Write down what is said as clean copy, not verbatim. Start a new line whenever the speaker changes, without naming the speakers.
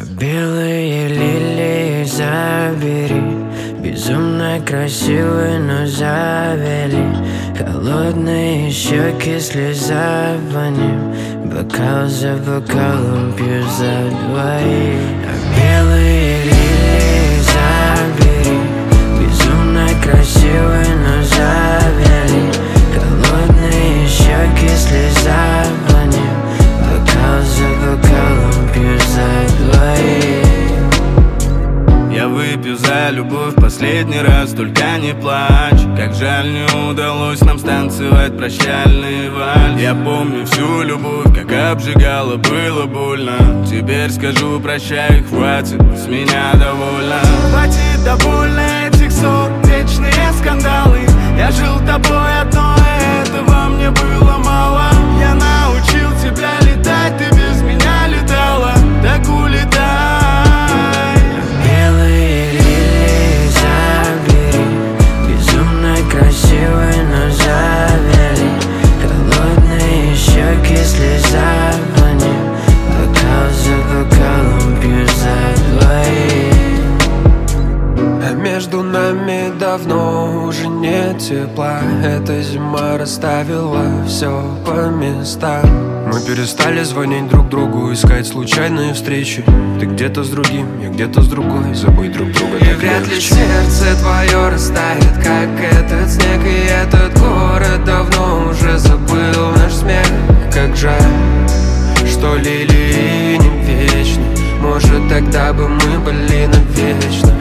Белые лилии забери, безумно красивый, но завели. Холодные щеки, слеза по ним, бокал за бокалом пью за двоих. Белые лилии забери, безумно красивый, но завели. Холодные щеки, слеза по ним, бокал за бокалом пью за двоих.
Я выпью за любовь последний раз, только не плачь. Как жаль, не удалось нам станцевать прощальный вальс. Я помню всю любовь, как обжигала, было больно. Теперь скажу прощай, хватит, с меня довольно. Хватит довольно этих ссор, вечные скандалы. Я жил тобой одной, этого мне было мало. Я научил тебя летать, ты без меня летала, так улетай.
Белые лилии забери, безумно красивый, но завели. Холодные щеки, слеза по ним, бокал за бокалом пью за двоих.
А между нами давно уже нет тепла. Эта зима расставила все по местам. Мы перестали звонить друг другу, искать случайные встречи. Ты где-то с другим, я где-то с другой. Забыть друг друга так
и вряд ли
легче.
сердце твое растает, как этот снег. И этот город давно уже забыл наш смех. Как жаль, что лилии не вечны. Может, тогда бы мы были навечно.